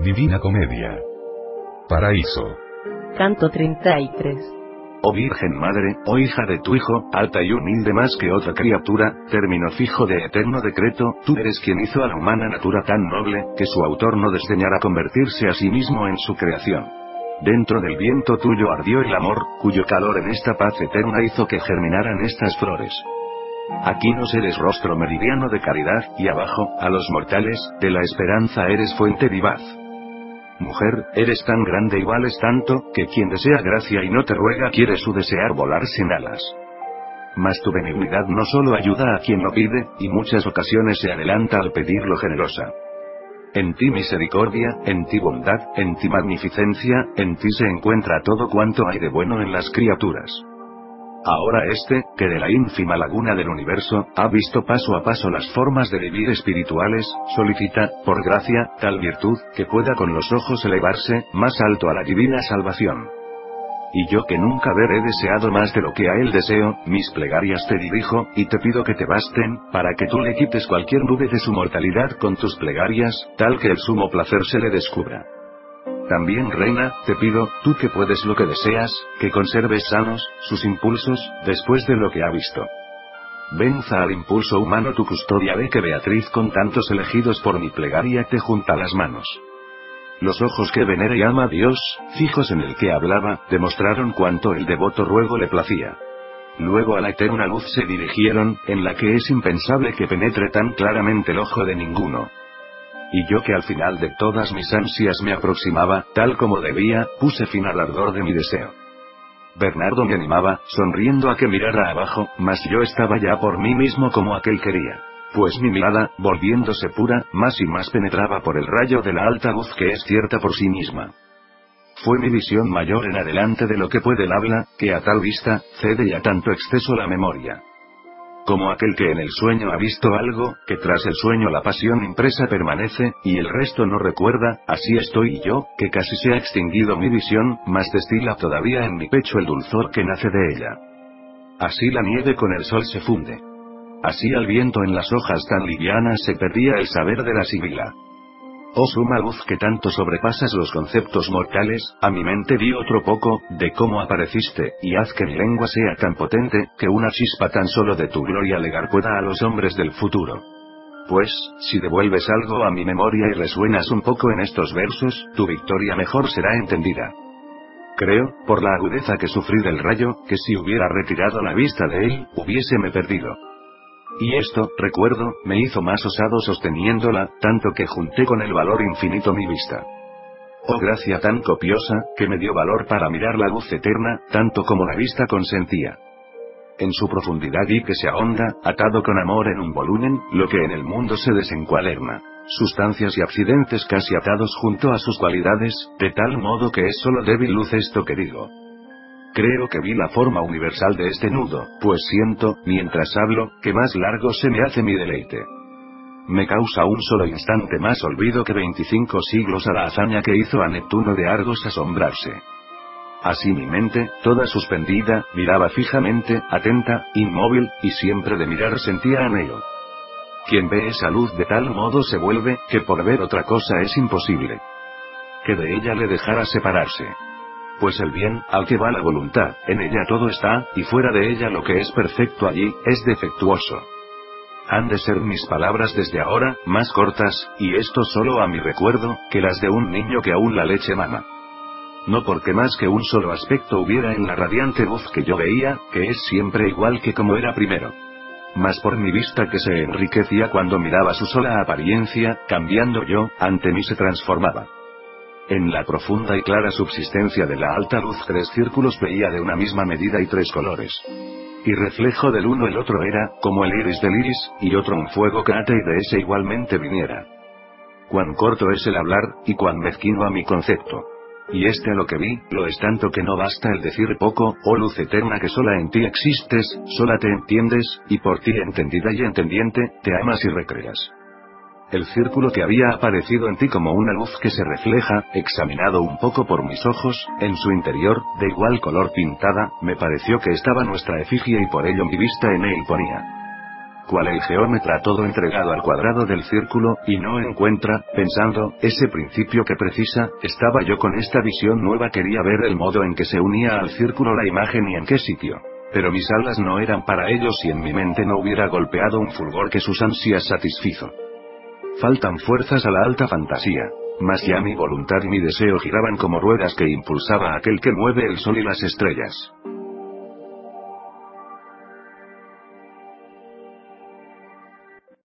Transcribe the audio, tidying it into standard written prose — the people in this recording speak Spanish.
Divina Comedia. Paraíso. Canto 33. Oh Virgen Madre, oh hija de tu Hijo, alta y humilde más que otra criatura, término fijo de eterno decreto, tú eres quien hizo a la humana natura tan noble, que su autor no desdeñara convertirse a sí mismo en su creación. Dentro del viento tuyo ardió el amor, cuyo calor en esta paz eterna hizo que germinaran estas flores. Aquí nos eres rostro meridiano de caridad, y abajo, a los mortales, de la esperanza eres fuente vivaz. Mujer, eres tan grande y vales tanto, que quien desea gracia y no te ruega quiere su desear volar sin alas. Mas tu benignidad no solo ayuda a quien lo pide, y muchas ocasiones se adelanta al pedirlo generosa. En ti misericordia, en ti bondad, en ti magnificencia, en ti se encuentra todo cuanto hay de bueno en las criaturas. Ahora que de la ínfima laguna del universo, ha visto paso a paso las formas de vivir espirituales, solicita, por gracia, tal virtud, que pueda con los ojos elevarse, más alto a la divina salvación. Y yo que nunca he deseado más de lo que a él deseo, mis plegarias te dirijo, y te pido que te basten, para que tú le quites cualquier nube de su mortalidad con tus plegarias, tal que el sumo placer se le descubra. También, Reina, te pido, tú que puedes lo que deseas, que conserves sanos sus impulsos, después de lo que ha visto. Venza al impulso humano tu custodia, ve que Beatriz con tantos elegidos por mi plegaria te junta las manos. Los ojos que venera y ama a Dios, fijos en el que hablaba, demostraron cuánto el devoto ruego le placía. Luego a la eterna luz se dirigieron, en la que es impensable que penetre tan claramente el ojo de ninguno. Y yo que al final de todas mis ansias me aproximaba, tal como debía, puse fin al ardor de mi deseo. Bernardo me animaba, sonriendo a que mirara abajo, mas yo estaba ya por mí mismo como aquel quería. Pues mi mirada, volviéndose pura, más y más penetraba por el rayo de la alta luz que es cierta por sí misma. Fue mi visión mayor en adelante de lo que puede el habla, que a tal vista, cede ya tanto exceso la memoria. Como aquel que en el sueño ha visto algo, que tras el sueño la pasión impresa permanece, y el resto no recuerda, así estoy yo, que casi se ha extinguido mi visión, mas destila todavía en mi pecho el dulzor que nace de ella. Así la nieve con el sol se funde. Así al viento en las hojas tan livianas se perdía el saber de la sibila. Oh suma luz que tanto sobrepasas los conceptos mortales, a mi mente di otro poco, de cómo apareciste, y haz que mi lengua sea tan potente, que una chispa tan solo de tu gloria legar pueda a los hombres del futuro. Pues, si devuelves algo a mi memoria y resuenas un poco en estos versos, tu victoria mejor será entendida. Creo, por la agudeza que sufrí del rayo, que si hubiera retirado la vista de él, hubiéseme perdido. Y esto, recuerdo, me hizo más osado sosteniéndola, tanto que junté con el valor infinito mi vista. Oh gracia tan copiosa, que me dio valor para mirar la luz eterna, tanto como la vista consentía. En su profundidad y que se ahonda, atado con amor en un volumen, lo que en el mundo se desencuaderna. Sustancias y accidentes casi atados junto a sus cualidades, de tal modo que es solo débil luz esto que digo. Creo que vi la forma universal de este nudo, pues siento, mientras hablo, que más largo se me hace mi deleite. Me causa un solo instante más olvido que 25 siglos a la hazaña que hizo a Neptuno de Argos asombrarse. Así mi mente, toda suspendida, miraba fijamente, atenta, inmóvil, y siempre de mirar sentía anhelo. Quien ve esa luz de tal modo se vuelve, que por ver otra cosa es imposible. Que de ella le dejara separarse. Pues el bien, al que va la voluntad, en ella todo está, y fuera de ella lo que es perfecto allí, es defectuoso. Han de ser mis palabras desde ahora, más cortas, y esto solo a mi recuerdo, que las de un niño que aún la leche mama. No porque más que un solo aspecto hubiera en la radiante luz que yo veía, que es siempre igual que como era primero. Mas por mi vista que se enriquecía cuando miraba su sola apariencia, cambiando yo, ante mí se transformaba. En la profunda y clara subsistencia de la alta luz 3 círculos veía de una misma medida y 3 colores. Y reflejo del uno el otro era, como el iris del iris, y otro un fuego que ate y de ese igualmente viniera. Cuán corto es el hablar, y cuán mezquino a mi concepto. Y a lo que vi, lo es tanto que no basta el decir poco, oh luz eterna que sola en ti existes, sola te entiendes, y por ti entendida y entendiente, te amas y recreas. El círculo que había aparecido en ti como una luz que se refleja, examinado un poco por mis ojos, en su interior, de igual color pintada, me pareció que estaba nuestra efigie y por ello mi vista en él ponía. Cual el geómetra todo entregado al cuadrado del círculo, y no encuentra, pensando, ese principio que precisa, estaba yo con esta visión nueva, quería ver el modo en que se unía al círculo la imagen y en qué sitio. Pero mis alas no eran para ellos y en mi mente no hubiera golpeado un fulgor que sus ansias satisfizo. Faltan fuerzas a la alta fantasía. Mas ya mi voluntad y mi deseo giraban como ruedas que impulsaba aquel que mueve el sol y las estrellas.